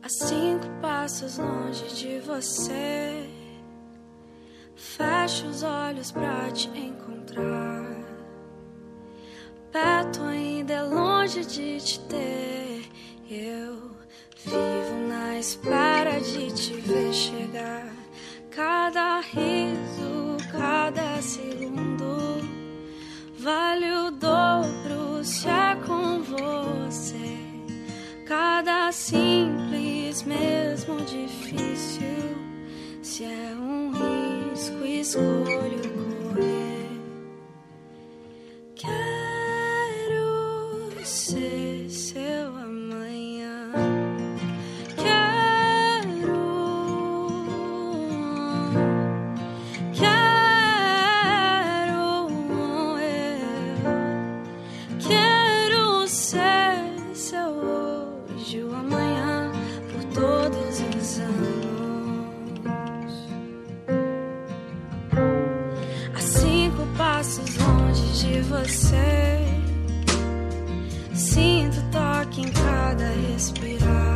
5 passos longe de você, fecho os olhos pra te encontrar. Perto ainda é longe de te ter. Eu vivo na espera de te ver chegar. Cada riso, cada segundo vale o dobro se é com você. Cada simples, mesmo difícil, se é um risco, escolho correr. Quero ser seu amanhã. Quero ser seu hoje, o amanhã, por todos os anos. A 5 passos longe de você, sinto toque em cada respirar.